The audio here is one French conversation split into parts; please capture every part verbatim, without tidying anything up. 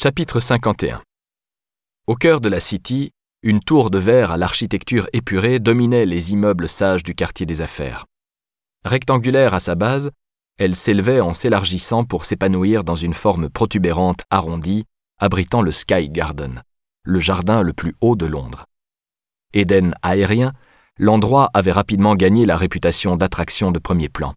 Chapitre cinquante et un. Au cœur de la City, une tour de verre à l'architecture épurée dominait les immeubles sages du quartier des affaires. Rectangulaire à sa base, elle s'élevait en s'élargissant pour s'épanouir dans une forme protubérante arrondie, abritant le Sky Garden, le jardin le plus haut de Londres. Éden aérien, l'endroit avait rapidement gagné la réputation d'attraction de premier plan.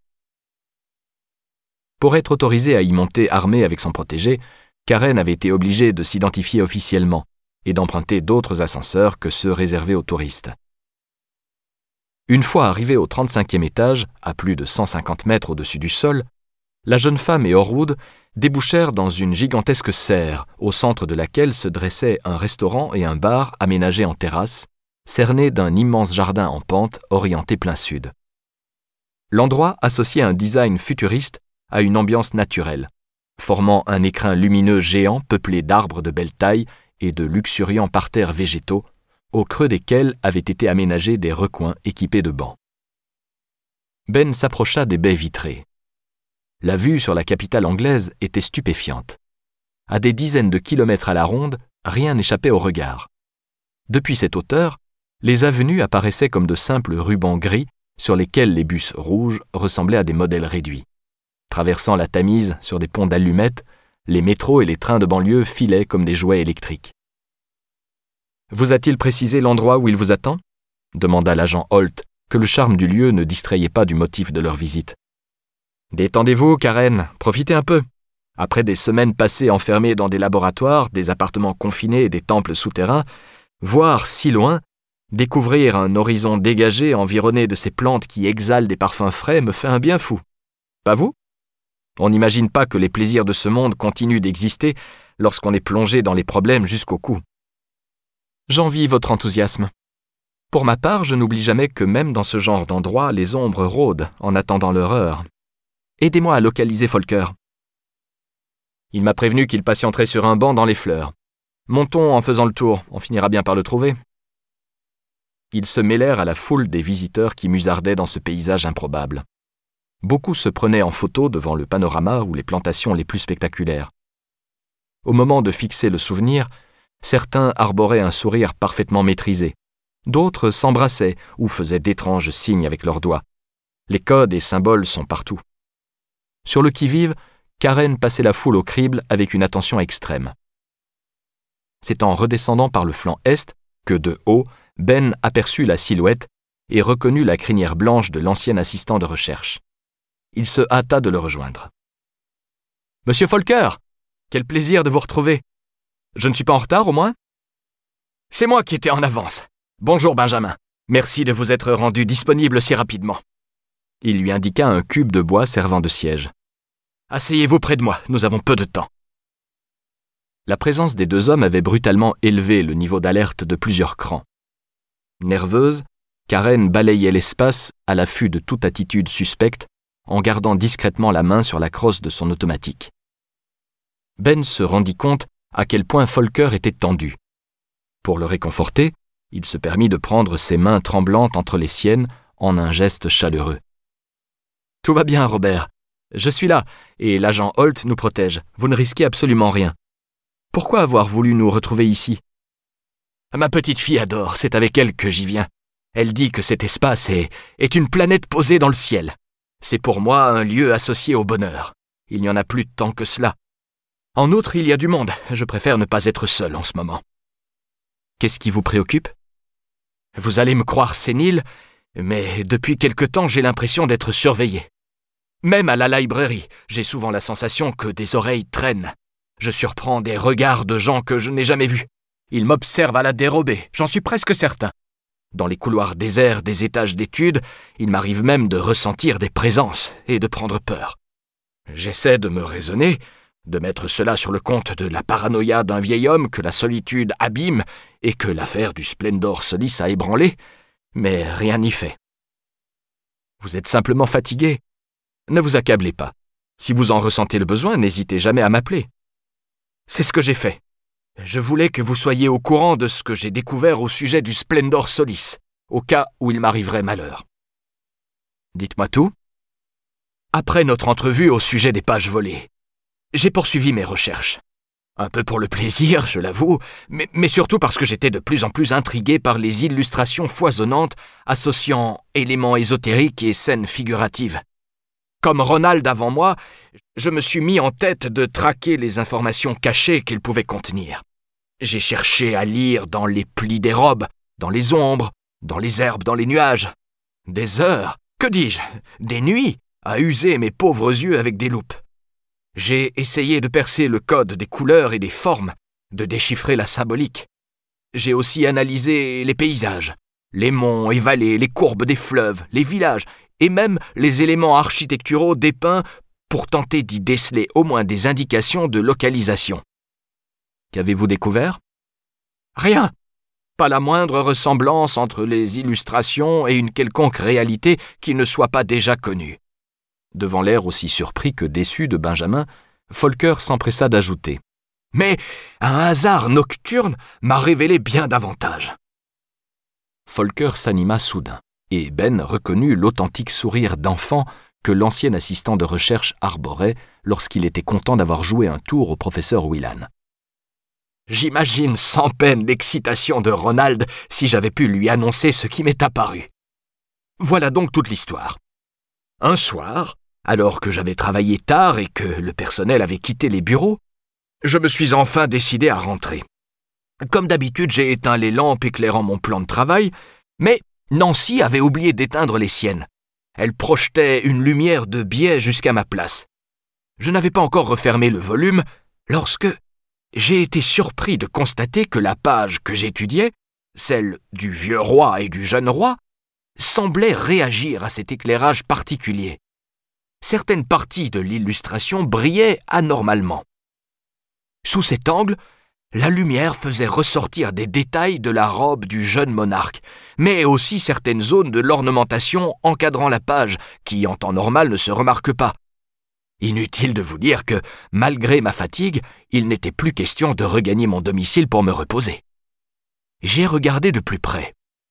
Pour être autorisé à y monter armé avec son protégé, Karen avait été obligée de s'identifier officiellement et d'emprunter d'autres ascenseurs que ceux réservés aux touristes. Une fois arrivée au trente-cinquième étage, à plus de cent cinquante mètres au-dessus du sol, la jeune femme et Horwood débouchèrent dans une gigantesque serre, au centre de laquelle se dressaient un restaurant et un bar aménagés en terrasse, cernés d'un immense jardin en pente orienté plein sud. L'endroit associait un design futuriste à une ambiance naturelle, formant un écrin lumineux géant peuplé d'arbres de belle taille et de luxuriants parterres végétaux, au creux desquels avaient été aménagés des recoins équipés de bancs. Ben s'approcha des baies vitrées. La vue sur la capitale anglaise était stupéfiante. À des dizaines de kilomètres à la ronde, rien n'échappait au regard. Depuis cette hauteur, les avenues apparaissaient comme de simples rubans gris sur lesquels les bus rouges ressemblaient à des modèles réduits. Traversant la Tamise sur des ponts d'allumettes, les métros et les trains de banlieue filaient comme des jouets électriques. « Vous a-t-il précisé l'endroit où il vous attend » demanda l'agent Holt, que le charme du lieu ne distrayait pas du motif de leur visite. « Détendez-vous, Karen, profitez un peu. Après des semaines passées enfermées dans des laboratoires, des appartements confinés et des temples souterrains, voir si loin, découvrir un horizon dégagé environné de ces plantes qui exhalent des parfums frais me fait un bien fou. Pas vous ? On n'imagine pas que les plaisirs de ce monde continuent d'exister lorsqu'on est plongé dans les problèmes jusqu'au cou. J'envie votre enthousiasme. Pour ma part, je n'oublie jamais que même dans ce genre d'endroit, les ombres rôdent en attendant leur heure. Aidez-moi à localiser Folker. Il m'a prévenu qu'il patienterait sur un banc dans les fleurs. Montons en faisant le tour, on finira bien par le trouver. Ils se mêlèrent à la foule des visiteurs qui musardaient dans ce paysage improbable. Beaucoup se prenaient en photo devant le panorama ou les plantations les plus spectaculaires. Au moment de fixer le souvenir, certains arboraient un sourire parfaitement maîtrisé. D'autres s'embrassaient ou faisaient d'étranges signes avec leurs doigts. Les codes et symboles sont partout. Sur le qui-vive, Karen passait la foule au crible avec une attention extrême. C'est en redescendant par le flanc est que, de haut, Ben aperçut la silhouette et reconnut la crinière blanche de l'ancien assistant de recherche. Il se hâta de le rejoindre. « Monsieur Folker, quel plaisir de vous retrouver. Je ne suis pas en retard, au moins ?»« C'est moi qui étais en avance. Bonjour, Benjamin. Merci de vous être rendu disponible si rapidement. » Il lui indiqua un cube de bois servant de siège. « Asseyez-vous près de moi, nous avons peu de temps. » La présence des deux hommes avait brutalement élevé le niveau d'alerte de plusieurs crans. Nerveuse, Karen balayait l'espace à l'affût de toute attitude suspecte, en gardant discrètement la main sur la crosse de son automatique. Ben se rendit compte à quel point Folker était tendu. Pour le réconforter, il se permit de prendre ses mains tremblantes entre les siennes en un geste chaleureux. « Tout va bien, Robert. Je suis là, et l'agent Holt nous protège. Vous ne risquez absolument rien. Pourquoi avoir voulu nous retrouver ici ? Ma petite fille adore, c'est avec elle que j'y viens. Elle dit que cet espace est, est une planète posée dans le ciel. C'est pour moi un lieu associé au bonheur. Il n'y en a plus tant que cela. En outre, il y a du monde. Je préfère ne pas être seul en ce moment. Qu'est-ce qui vous préoccupe ? Vous allez me croire sénile, mais depuis quelque temps, j'ai l'impression d'être surveillé. Même à la librairie, j'ai souvent la sensation que des oreilles traînent. Je surprends des regards de gens que je n'ai jamais vus. Ils m'observent à la dérobée, j'en suis presque certain. Dans les couloirs déserts des étages d'études, il m'arrive même de ressentir des présences et de prendre peur. J'essaie de me raisonner, de mettre cela sur le compte de la paranoïa d'un vieil homme que la solitude abîme et que l'affaire du Splendor Solis a ébranlé, mais rien n'y fait. Vous êtes simplement fatigué. Ne vous accablez pas. Si vous en ressentez le besoin, n'hésitez jamais à m'appeler. C'est ce que j'ai fait. Je voulais que vous soyez au courant de ce que j'ai découvert au sujet du Splendor Solis, au cas où il m'arriverait malheur. Dites-moi tout. Après notre entrevue au sujet des pages volées, j'ai poursuivi mes recherches. Un peu pour le plaisir, je l'avoue, mais, mais surtout parce que j'étais de plus en plus intrigué par les illustrations foisonnantes associant éléments ésotériques et scènes figuratives. Comme Ronald avant moi, je me suis mis en tête de traquer les informations cachées qu'ils pouvaient contenir. J'ai cherché à lire dans les plis des robes, dans les ombres, dans les herbes, dans les nuages. Des heures, que dis-je, des nuits, à user mes pauvres yeux avec des loupes. J'ai essayé de percer le code des couleurs et des formes, de déchiffrer la symbolique. J'ai aussi analysé les paysages, les monts et vallées, les courbes des fleuves, les villages, et même les éléments architecturaux dépeints pour tenter d'y déceler au moins des indications de localisation. Qu'avez-vous découvert? Rien. Pas la moindre ressemblance entre les illustrations et une quelconque réalité qui ne soit pas déjà connue. Devant l'air aussi surpris que déçu de Benjamin, Folcker s'empressa d'ajouter « Mais un hasard nocturne m'a révélé bien davantage. » Folcker s'anima soudain, et Ben reconnut l'authentique sourire d'enfant que l'ancien assistant de recherche arborait lorsqu'il était content d'avoir joué un tour au professeur Whelan. J'imagine sans peine l'excitation de Ronald si j'avais pu lui annoncer ce qui m'est apparu. Voilà donc toute l'histoire. Un soir, alors que j'avais travaillé tard et que le personnel avait quitté les bureaux, je me suis enfin décidé à rentrer. Comme d'habitude, j'ai éteint les lampes éclairant mon plan de travail, mais Nancy avait oublié d'éteindre les siennes. Elle projetait une lumière de biais jusqu'à ma place. Je n'avais pas encore refermé le volume lorsque j'ai été surpris de constater que la page que j'étudiais, celle du vieux roi et du jeune roi, semblait réagir à cet éclairage particulier. Certaines parties de l'illustration brillaient anormalement. Sous cet angle, la lumière faisait ressortir des détails de la robe du jeune monarque, mais aussi certaines zones de l'ornementation encadrant la page, qui en temps normal ne se remarquent pas. Inutile de vous dire que, malgré ma fatigue, il n'était plus question de regagner mon domicile pour me reposer. J'ai regardé de plus près.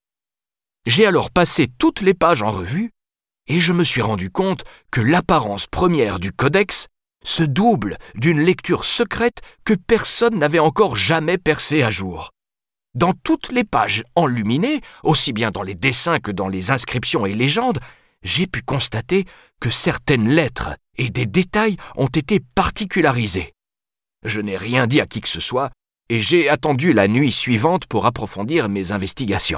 J'ai alors passé toutes les pages en revue, et je me suis rendu compte que l'apparence première du codex se double d'une lecture secrète que personne n'avait encore jamais percée à jour. Dans toutes les pages enluminées, aussi bien dans les dessins que dans les inscriptions et légendes, j'ai pu constater que certaines lettres et des détails ont été particularisés. Je n'ai rien dit à qui que ce soit, et j'ai attendu la nuit suivante pour approfondir mes investigations.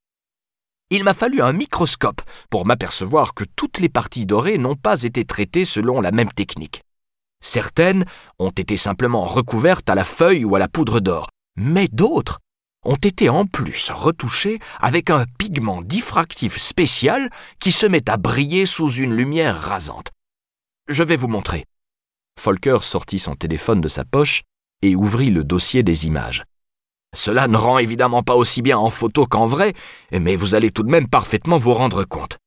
Il m'a fallu un microscope pour m'apercevoir que toutes les parties dorées n'ont pas été traitées selon la même technique. Certaines ont été simplement recouvertes à la feuille ou à la poudre d'or, mais d'autres ont été en plus retouchées avec un pigment diffractif spécial qui se met à briller sous une lumière rasante. Je vais vous montrer. Folcker sortit son téléphone de sa poche et ouvrit le dossier des images. Cela ne rend évidemment pas aussi bien en photo qu'en vrai, mais vous allez tout de même parfaitement vous rendre compte.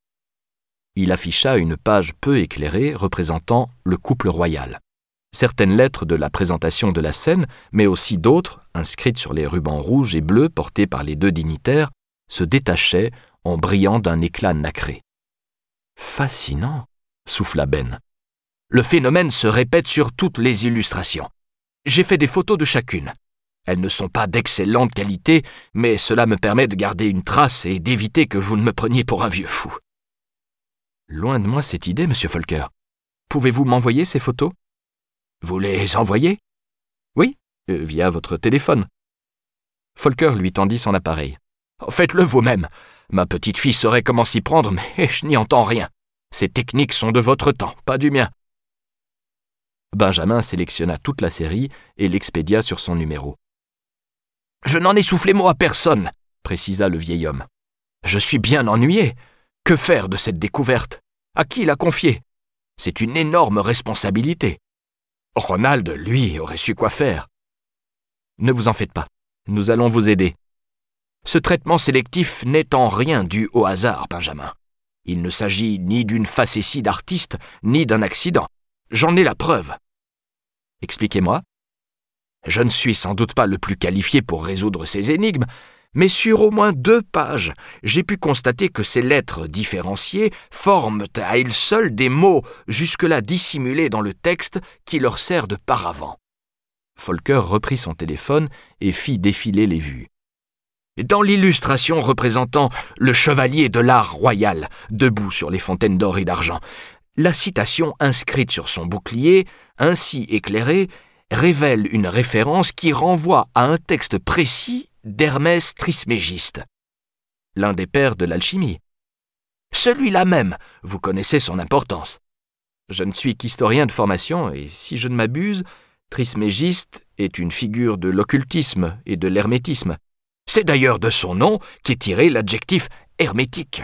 Il afficha une page peu éclairée représentant le couple royal. Certaines lettres de la présentation de la scène, mais aussi d'autres, inscrites sur les rubans rouges et bleus portés par les deux dignitaires, se détachaient en brillant d'un éclat nacré. « Fascinant !» souffla Ben. « Le phénomène se répète sur toutes les illustrations. J'ai fait des photos de chacune. Elles ne sont pas d'excellente qualité, mais cela me permet de garder une trace et d'éviter que vous ne me preniez pour un vieux fou. » Loin de moi cette idée, monsieur Folcker. Pouvez-vous m'envoyer ces photos? Vous les envoyez? Oui, euh, via votre téléphone. Folcker lui tendit son appareil. Faites-le vous-même. Ma petite fille saurait comment s'y prendre, mais je n'y entends rien. Ces techniques sont de votre temps, pas du mien. Benjamin sélectionna toute la série et l'expédia sur son numéro. Je n'en ai soufflé mot à personne, précisa le vieil homme. Je suis bien ennuyé. Que faire de cette découverte? À qui la confier? C'est une énorme responsabilité. Ronald, lui, aurait su quoi faire. Ne vous en faites pas, nous allons vous aider. Ce traitement sélectif n'est en rien dû au hasard, Benjamin. Il ne s'agit ni d'une facétie d'artiste, ni d'un accident. J'en ai la preuve. Expliquez-moi. Je ne suis sans doute pas le plus qualifié pour résoudre ces énigmes, mais sur au moins deux pages, j'ai pu constater que ces lettres différenciées forment à elles seules des mots jusque-là dissimulés dans le texte qui leur sert de paravent. Folcker reprit son téléphone et fit défiler les vues. Dans l'illustration représentant le chevalier de l'art royal, debout sur les fontaines d'or et d'argent, la citation inscrite sur son bouclier, ainsi éclairée, révèle une référence qui renvoie à un texte précis d'Hermès Trismégiste, l'un des pères de l'alchimie. Celui-là même, vous connaissez son importance. Je ne suis qu'historien de formation et, si je ne m'abuse, Trismégiste est une figure de l'occultisme et de l'hermétisme. C'est d'ailleurs de son nom qu'est tiré l'adjectif hermétique.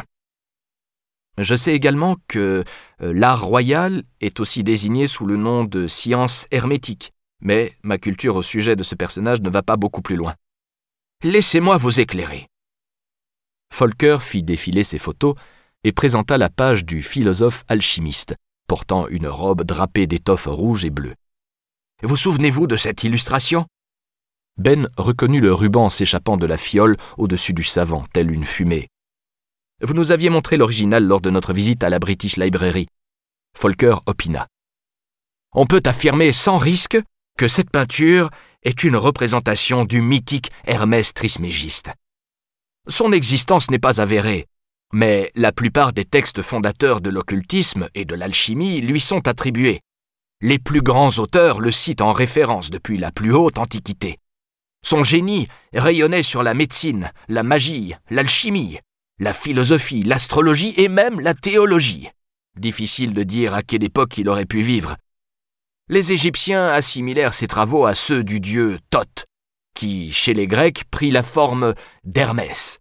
Je sais également que euh, l'art royal est aussi désigné sous le nom de science hermétique, mais ma culture au sujet de ce personnage ne va pas beaucoup plus loin. Laissez-moi vous éclairer. Folcker fit défiler ses photos et présenta la page du philosophe alchimiste, portant une robe drapée d'étoffes rouges et bleues. Vous souvenez-vous de cette illustration ? Ben reconnut le ruban s'échappant de la fiole au-dessus du savant, telle une fumée. Vous nous aviez montré l'original lors de notre visite à la British Library. Folcker opina. On peut affirmer sans risque que cette peinture est une représentation du mythique Hermès Trismégiste. Son existence n'est pas avérée, mais la plupart des textes fondateurs de l'occultisme et de l'alchimie lui sont attribués. Les plus grands auteurs le citent en référence depuis la plus haute antiquité. Son génie rayonnait sur la médecine, la magie, l'alchimie, la philosophie, l'astrologie et même la théologie. Difficile de dire à quelle époque il aurait pu vivre. Les Égyptiens assimilèrent ses travaux à ceux du dieu Thoth, qui, chez les Grecs, prit la forme d'Hermès.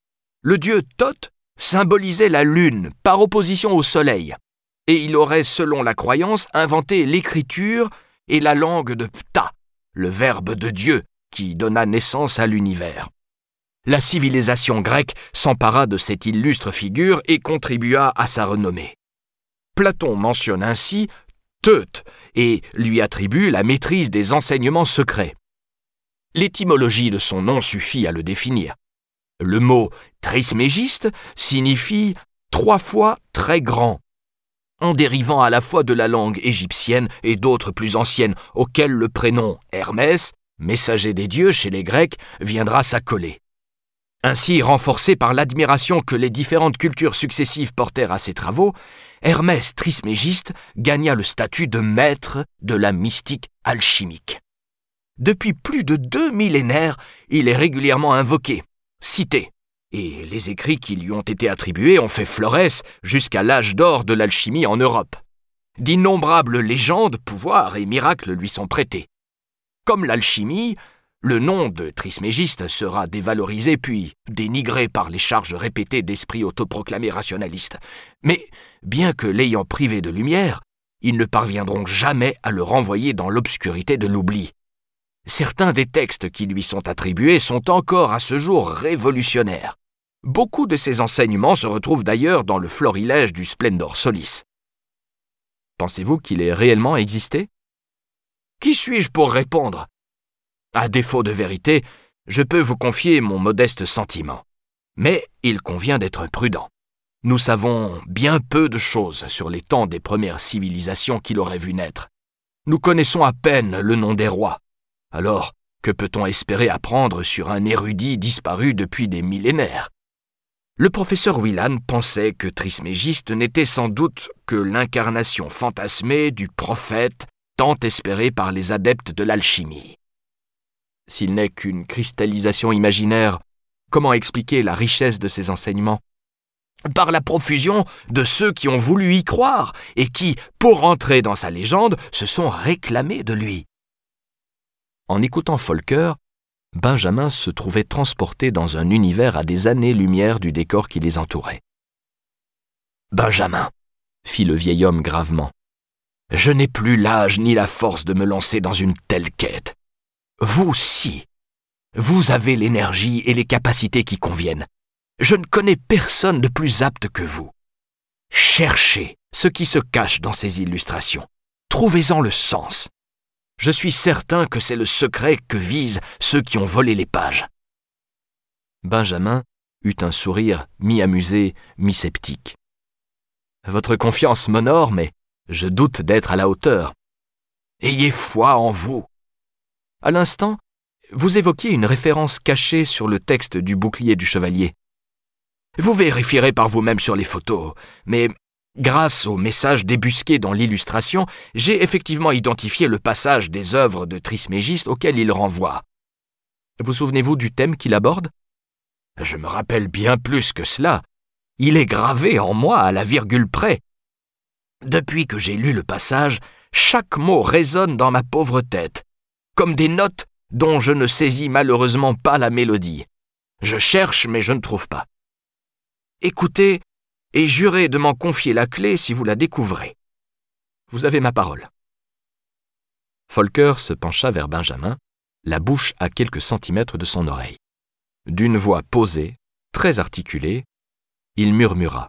Le dieu Thoth symbolisait la lune par opposition au soleil, et il aurait, selon la croyance, inventé l'écriture et la langue de Ptah, le verbe de Dieu, qui donna naissance à l'univers. La civilisation grecque s'empara de cette illustre figure et contribua à sa renommée. Platon mentionne ainsi Thoth et lui attribue la maîtrise des enseignements secrets. L'étymologie de son nom suffit à le définir. Le mot trismégiste signifie trois fois très grand, en dérivant à la fois de la langue égyptienne et d'autres plus anciennes, auxquelles le prénom Hermès, messager des dieux chez les Grecs, viendra s'accoler. Ainsi, renforcé par l'admiration que les différentes cultures successives portèrent à ses travaux, Hermès Trismégiste gagna le statut de maître de la mystique alchimique. Depuis plus de deux millénaires, il est régulièrement invoqué, cité, et les écrits qui lui ont été attribués ont fait florès jusqu'à l'âge d'or de l'alchimie en Europe. D'innombrables légendes, pouvoirs et miracles lui sont prêtés. Comme l'alchimie, le nom de Trismégiste sera dévalorisé puis dénigré par les charges répétées d'esprits autoproclamés rationalistes. Mais, bien que l'ayant privé de lumière, ils ne parviendront jamais à le renvoyer dans l'obscurité de l'oubli. Certains des textes qui lui sont attribués sont encore à ce jour révolutionnaires. Beaucoup de ses enseignements se retrouvent d'ailleurs dans le florilège du Splendor Solis. Pensez-vous qu'il ait réellement existé ? Qui suis-je pour répondre ? À défaut de vérité, je peux vous confier mon modeste sentiment. Mais il convient d'être prudent. Nous savons bien peu de choses sur les temps des premières civilisations qu'il aurait vu naître. Nous connaissons à peine le nom des rois. Alors, que peut-on espérer apprendre sur un érudit disparu depuis des millénaires ? Le professeur Whelan pensait que Trismégiste n'était sans doute que l'incarnation fantasmée du prophète tant espéré par les adeptes de l'alchimie. S'il n'est qu'une cristallisation imaginaire, comment expliquer la richesse de ses enseignements ? Par la profusion de ceux qui ont voulu y croire et qui, pour entrer dans sa légende, se sont réclamés de lui. En écoutant Folcker, Benjamin se trouvait transporté dans un univers à des années-lumière du décor qui les entourait. « Benjamin, fit le vieil homme gravement, je n'ai plus l'âge ni la force de me lancer dans une telle quête. Vous, si. Vous avez l'énergie et les capacités qui conviennent. Je ne connais personne de plus apte que vous. Cherchez ce qui se cache dans ces illustrations. Trouvez-en le sens. Je suis certain que c'est le secret que visent ceux qui ont volé les pages. » Benjamin eut un sourire mi-amusé, mi-sceptique. « Votre confiance m'honore, mais je doute d'être à la hauteur. Ayez foi en vous. À l'instant, vous évoquiez une référence cachée sur le texte du bouclier du chevalier. Vous vérifierez par vous-même sur les photos, mais grâce au message débusqué dans l'illustration, j'ai effectivement identifié le passage des œuvres de Trismégiste auquel il renvoie. Vous souvenez-vous du thème qu'il aborde ? Je me rappelle bien plus que cela. Il est gravé en moi à la virgule près. Depuis que j'ai lu le passage, chaque mot résonne dans ma pauvre tête, comme des notes dont je ne saisis malheureusement pas la mélodie. Je cherche, mais je ne trouve pas. Écoutez et jurez de m'en confier la clé si vous la découvrez. Vous avez ma parole. Volcker se pencha vers Benjamin, la bouche à quelques centimètres de son oreille. D'une voix posée, très articulée, il murmura.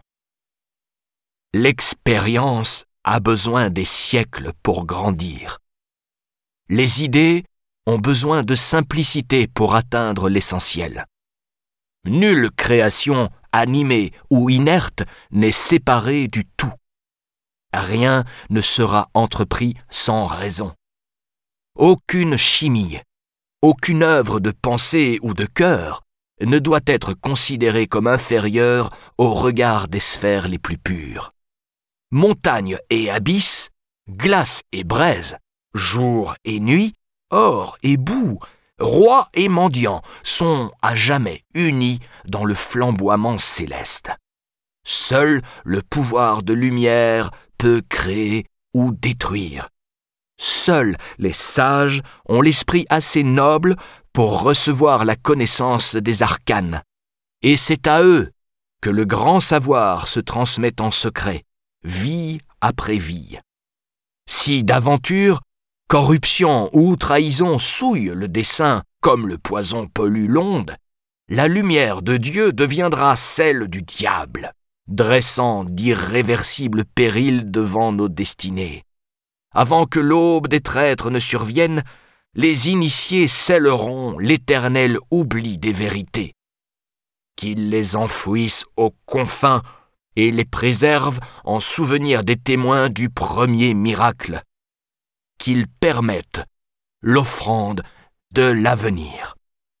« L'expérience a besoin des siècles pour grandir. Les idées ont besoin de simplicité pour atteindre l'essentiel. Nulle création animée ou inerte n'est séparée du tout. Rien ne sera entrepris sans raison. Aucune chimie, aucune œuvre de pensée ou de cœur ne doit être considérée comme inférieure au regard des sphères les plus pures. Montagne et abysse, glace et braise, jour et nuit, or et boue, roi et mendiant sont à jamais unis dans le flamboiement céleste. Seul le pouvoir de lumière peut créer ou détruire. Seuls les sages ont l'esprit assez noble pour recevoir la connaissance des arcanes. Et c'est à eux que le grand savoir se transmet en secret, vie après vie. Si d'aventure, corruption ou trahison souille le dessein comme le poison pollue l'onde, la lumière de Dieu deviendra celle du diable, dressant d'irréversibles périls devant nos destinées. Avant que l'aube des traîtres ne survienne, les initiés scelleront l'éternel oubli des vérités. Qu'ils les enfouissent aux confins et les préservent en souvenir des témoins du premier miracle. Qu'ils permettent l'offrande de l'avenir. »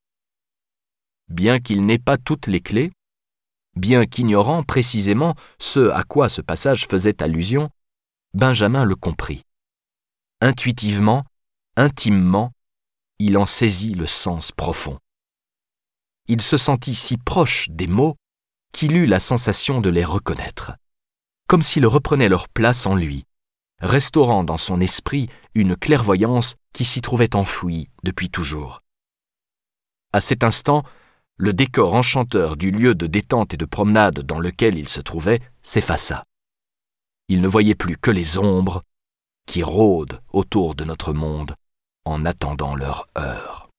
Bien qu'il n'ait pas toutes les clés, bien qu'ignorant précisément ce à quoi ce passage faisait allusion, Benjamin le comprit. Intuitivement, intimement, il en saisit le sens profond. Il se sentit si proche des mots qu'il eut la sensation de les reconnaître, comme s'il reprenait leur place en lui, restaurant dans son esprit une clairvoyance qui s'y trouvait enfouie depuis toujours. À cet instant, le décor enchanteur du lieu de détente et de promenade dans lequel il se trouvait s'effaça. Il ne voyait plus que les ombres qui rôdent autour de notre monde en attendant leur heure.